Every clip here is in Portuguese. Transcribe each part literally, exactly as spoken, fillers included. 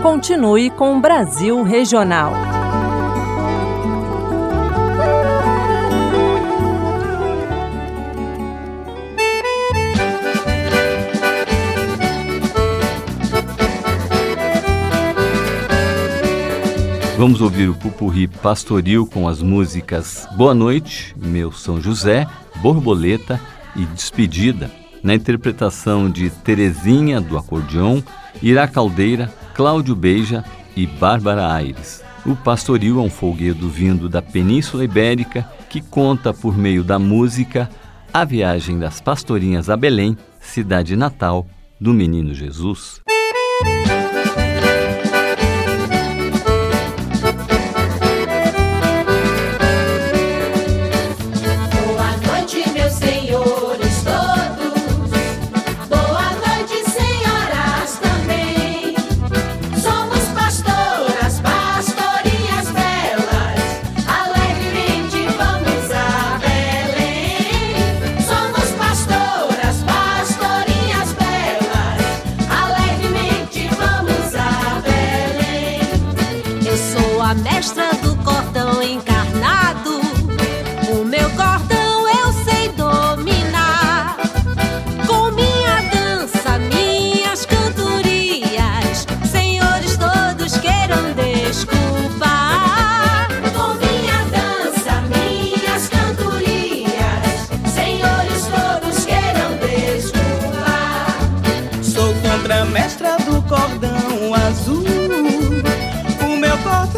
Continue com o Brasil Regional. Vamos ouvir o Popurrí Pastoril com as músicas Boa Noite, Meu São José, Borboleta e Despedida, na interpretação de Terezinha do acordeon, Ira Caldeira, Cláudio Beija e Bárbara Aires. O pastoril é um folguedo vindo da Península Ibérica que conta por meio da música a viagem das pastorinhas a Belém, cidade natal do menino Jesus. Mestra do cordão encarnado, o meu cordão eu sei dominar. Com minha dança, minhas cantorias, senhores todos queiram desculpar. Com minha dança, minhas cantorias, senhores todos queiram desculpar. Sou contra a mestra do cordão azul, o meu cordão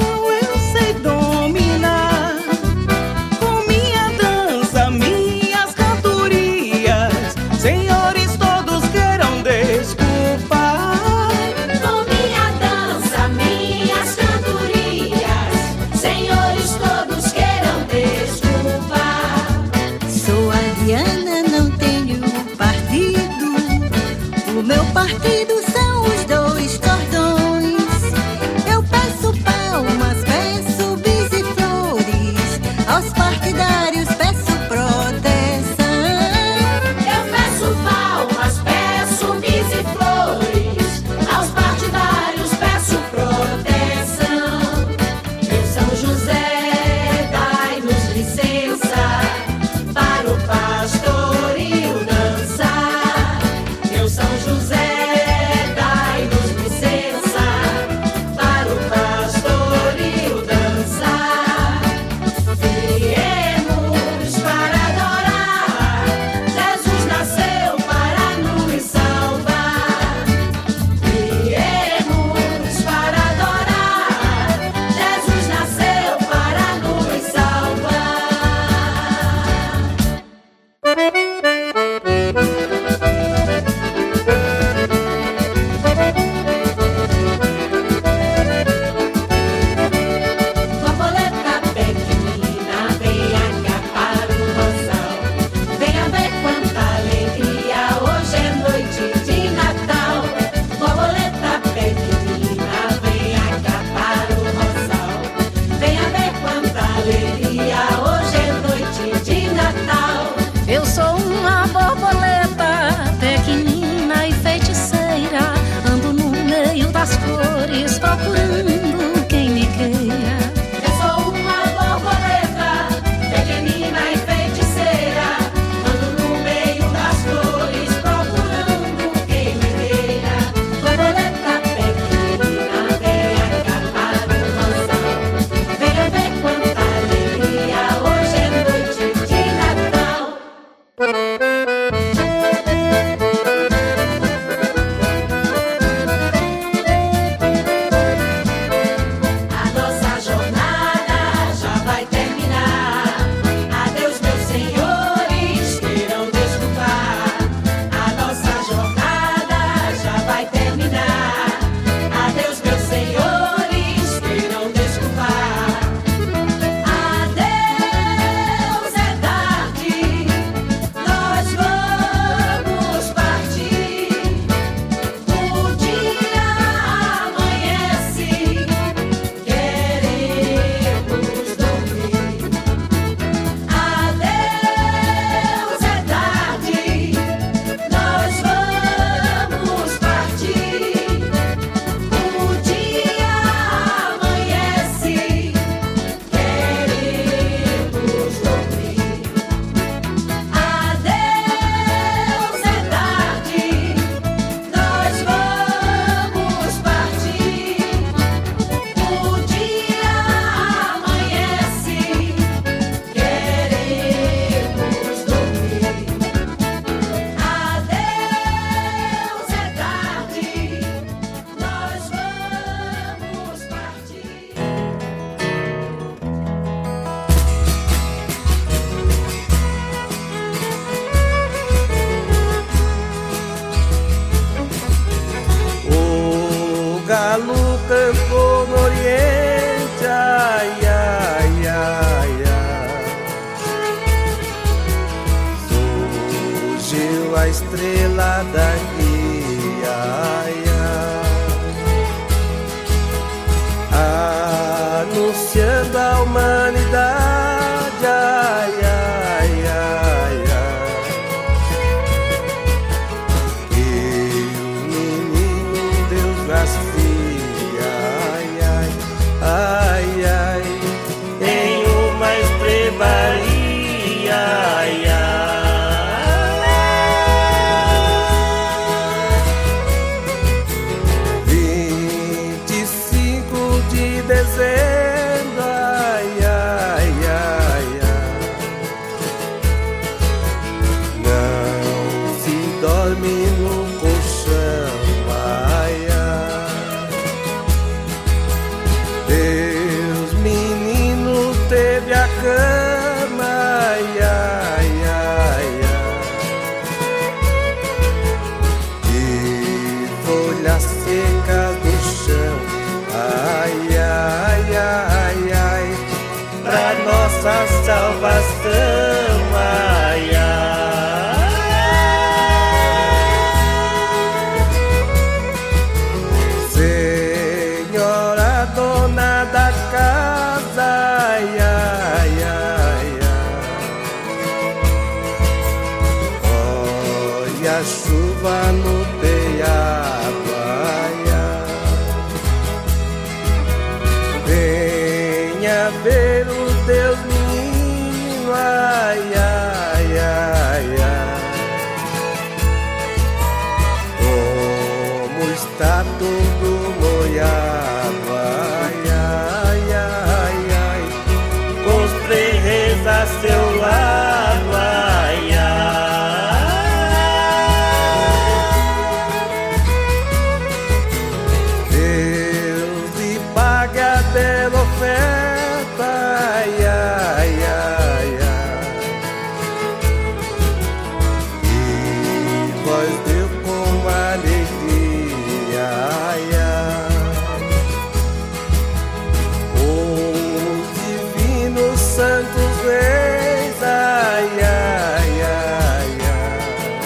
partido são os dois cordões. Eu peço palmas, peço bis e flores, aos partidários peço proteção. Eu peço palmas, peço bis e flores, aos partidários peço proteção. Meu São José, dai-nos licença para o pastoril dançar. Meu São José, Galo cantou no Oriente, ai, ai, ai, ai. Surgiu a estrela daqui, ai, ai, anunciando a humanidade, ai, ai, ai, ai. E o menino Deus nascia, ai, ai, ai, ai, em uma estrebaria, ai, ai. Dezembro, ai, ai, ai, ai. Não se dorme no colchão, ai, ai. Deus menino teve a cama, ai, ai, ai, ai. E folhas secas do chão, ai, ai, ai, ai, pra nossa salvação, ai, ai. Senhora dona da casa, ai, ai, ai, ai. Olha a chuva no telhado, ai, ai. Venha ver o Deus menino, ai, ai, ai, ai. Como está tudo molhado, ai, ai, ai, ai. Com os três reis a seu lado, ai, ai. Deus lhe pague a bela oferta, ai, ai, ai, ai. E vós deu com alegria, ai, ai. Os divinos santos reis, ai, ai, ai, ai.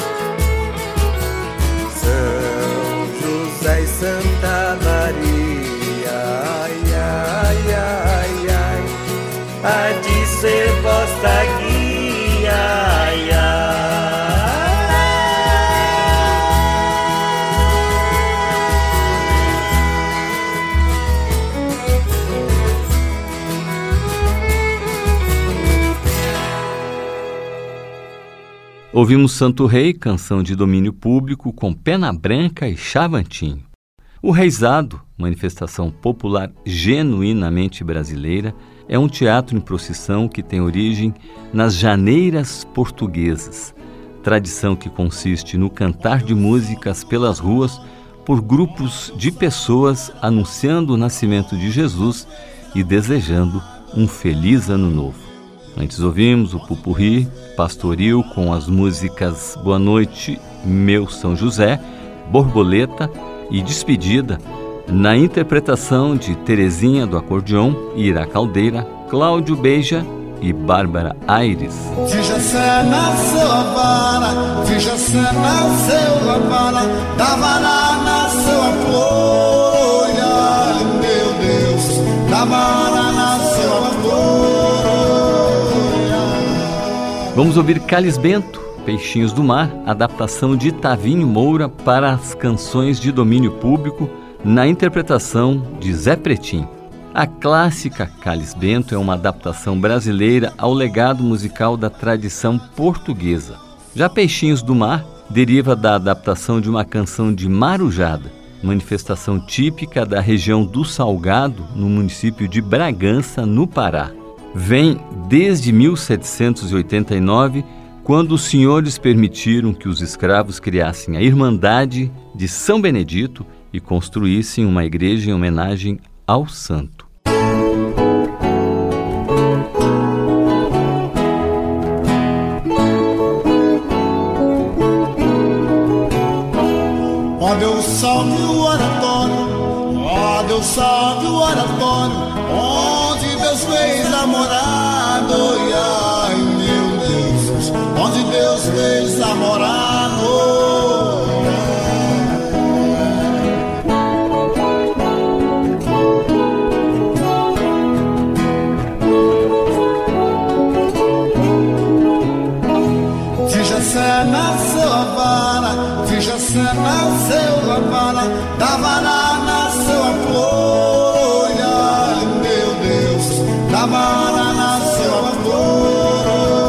São José e Santa Maria, ai, ai, ai, ai, há de ser vossa guia, ai, ai. Ouvimos Santo Rei, canção de domínio público com Pena Branca e Chavantinho. O Reizado, manifestação popular genuinamente brasileira, é um teatro em procissão que tem origem nas janeiras portuguesas, tradição que consiste no cantar de músicas pelas ruas por grupos de pessoas anunciando o nascimento de Jesus e desejando um feliz ano novo. Antes ouvimos o Pupurri Pastoril com as músicas Boa Noite, Meu São José, Borboleta e Despedida, na interpretação de Terezinha do Acordeon, Ira Caldeira, Cláudio Beija e Bárbara Aires. Fija-se nasceu a vara, fija-se nasceu a vara, da vara nasceu a flor, ai meu Deus, da vara nasceu a flor. Vamos ouvir Cáliz Bento, Peixinhos do Mar, adaptação de Tavinho Moura para as canções de domínio público, na interpretação de Zé Pretim. A clássica Cáliz Bento é uma adaptação brasileira ao legado musical da tradição portuguesa. Já Peixinhos do Mar deriva da adaptação de uma canção de marujada, manifestação típica da região do Salgado, no município de Bragança, no Pará. Vem desde mil setecentos e oitenta e nove, quando os senhores permitiram que os escravos criassem a Irmandade de São Benedito e construíssem uma igreja em homenagem ao santo. Ó Deus, salve o oratório, Ah, Deus sabe o oratório onde Deus fez a morada. E ai, meu Deus, onde Deus fez a morada. Nasceu a vara, de Jessé nasceu a vara, da vara nasceu a flor. Ai, meu Deus, da vara nasceu a flor.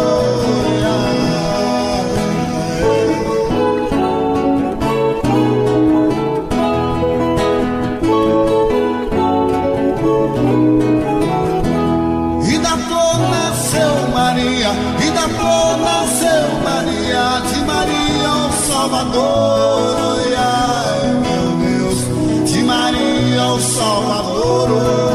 E da flor nasceu Maria, e da flor nasceu Maria, de Maria o Salvador. Ai, meu Deus, de Maria o Salvador.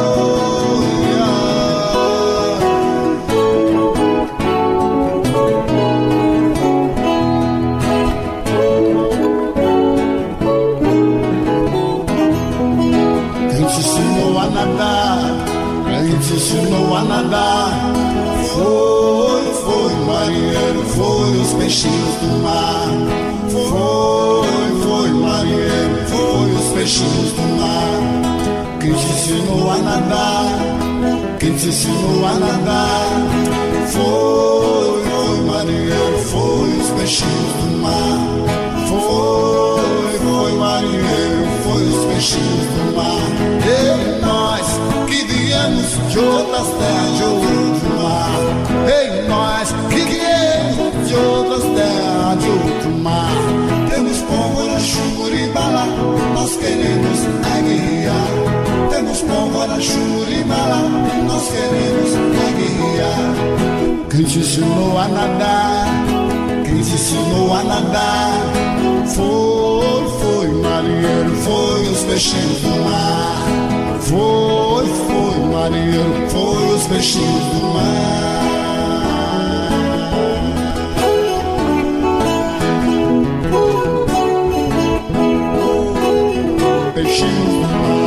Quem te ensinou a nadar, quem te ensinou a nadar, foi, foi o marinheiro, foi os peixinhos do mar. Foi, foi o marinheiro, foi os peixinhos do mar. Quem te ensinou a nadar, quem te ensinou a nadar, foi, foi o marinheiro, foi os peixinhos do mar. Foi, foi o marinheiro, foi os peixinhos do mar. E nós que viemos de outras terras, de outro mar. Ei, nós que viemos de outras terras, de outro mar. Temos pólvora, churibala, nós queremos é guerrear. Temos pólvora, churibala, nós queremos é guerrear. Quem te ensinou a nadar, quem te ensinou a nadar, foi, foi o marinheiro, foi os peixinhos do mar. Foi, foi o marinheiro, foi os peixinhos do mar. Peixinhos do mar.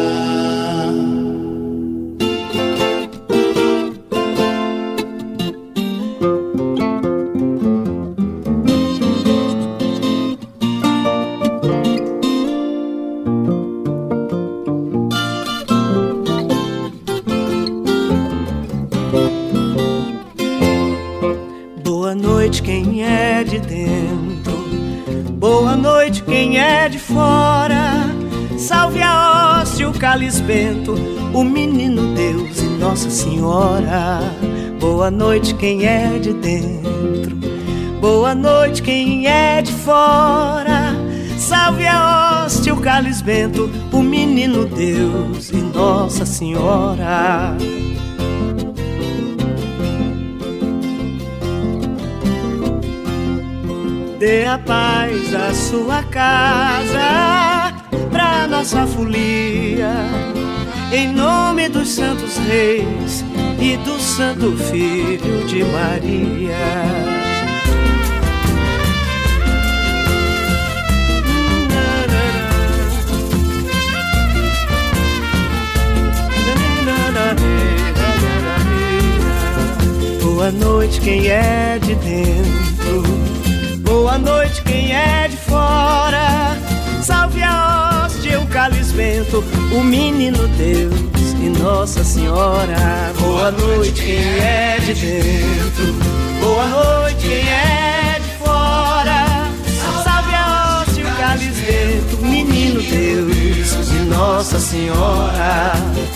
Boa noite quem é de dentro, boa noite quem é de fora. Salve a hóstia, o cálice bento, o menino Deus e Nossa Senhora. Boa noite quem é de dentro, boa noite quem é de fora. Salve a hóstia, o cálice bento, o menino Deus e Nossa Senhora. Dê a paz à sua casa, pra nossa folia, em nome dos santos reis e do santo filho de Maria. Boa noite quem é de dentro, boa noite quem é de fora. Salve a hóstia, o cálice bento, o menino Deus e Nossa Senhora. Boa noite quem é de dentro, boa noite quem é de fora. Salve a hóstia, o cálice bento, o menino Deus e Nossa Senhora.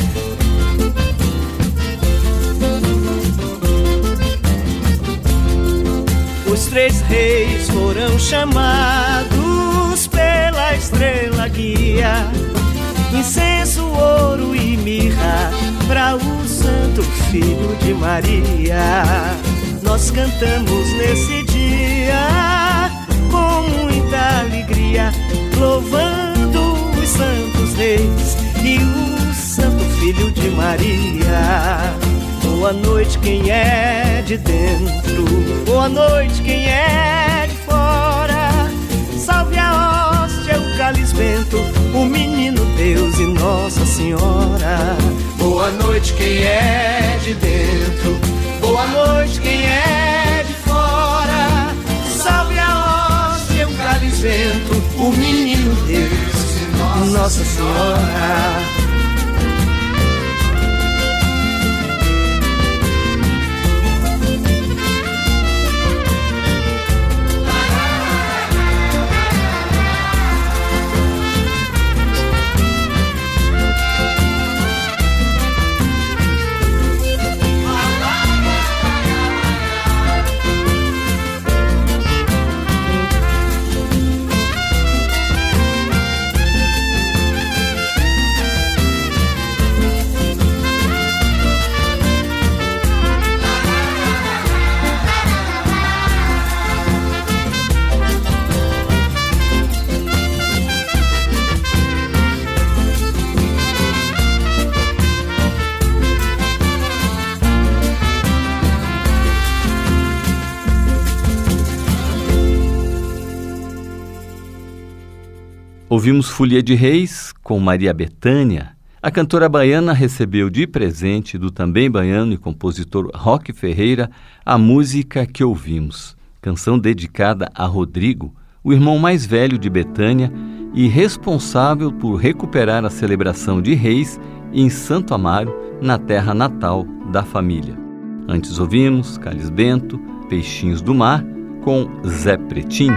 Os três reis foram chamados pela estrela guia, incenso, ouro e mirra para o santo filho de Maria. Nós cantamos nesse dia com muita alegria, louvando os santos reis e o santo filho de Maria. Boa noite quem é de dentro, boa noite quem é de fora. Salve a hóstia, o cálice bento, o menino Deus e Nossa Senhora. Boa noite quem é de dentro, boa noite quem é de fora. Salve a hóstia, o cálice vento, o menino Deus e Nossa Senhora. Ouvimos Folia de Reis com Maria Bethânia. A cantora baiana recebeu de presente do também baiano e compositor Roque Ferreira a música que ouvimos, canção dedicada a Rodrigo, o irmão mais velho de Bethânia e responsável por recuperar a celebração de Reis em Santo Amaro, na terra natal da família. Antes ouvimos Carlos Bento, Peixinhos do Mar, com Zé Pretinho.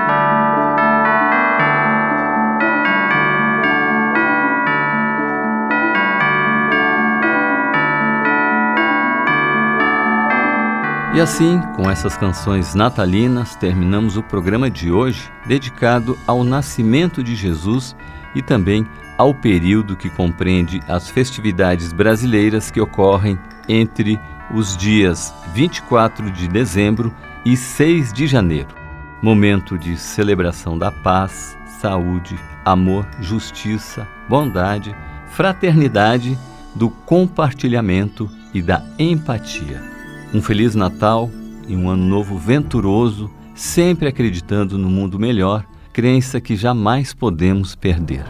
E assim, com essas canções natalinas, terminamos o programa de hoje, dedicado ao nascimento de Jesus e também ao período que compreende as festividades brasileiras que ocorrem entre os dias vinte e quatro de dezembro e seis de janeiro. Momento de celebração da paz, saúde, amor, justiça, bondade, fraternidade, do compartilhamento e da empatia. Um Feliz Natal e um Ano Novo venturoso, sempre acreditando no mundo melhor, crença que jamais podemos perder.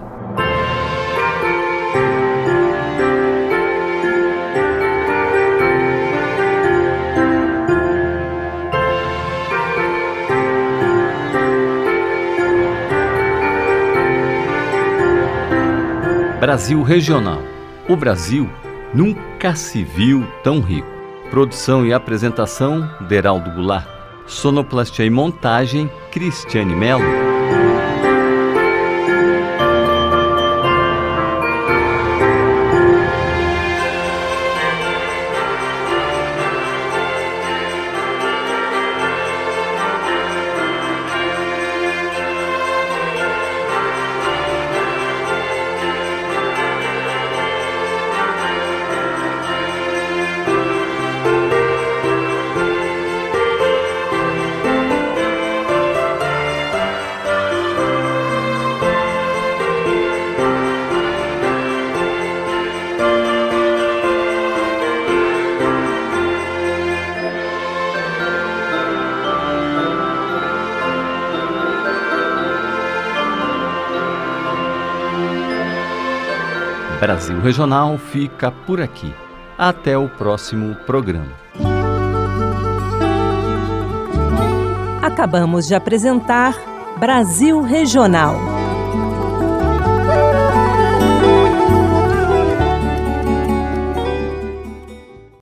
Brasil Regional. O Brasil nunca se viu tão rico. Produção e apresentação, Deraldo Goulart. Sonoplastia e montagem, Cristiane Mello. Brasil Regional fica por aqui. Até o próximo programa. Acabamos de apresentar Brasil Regional.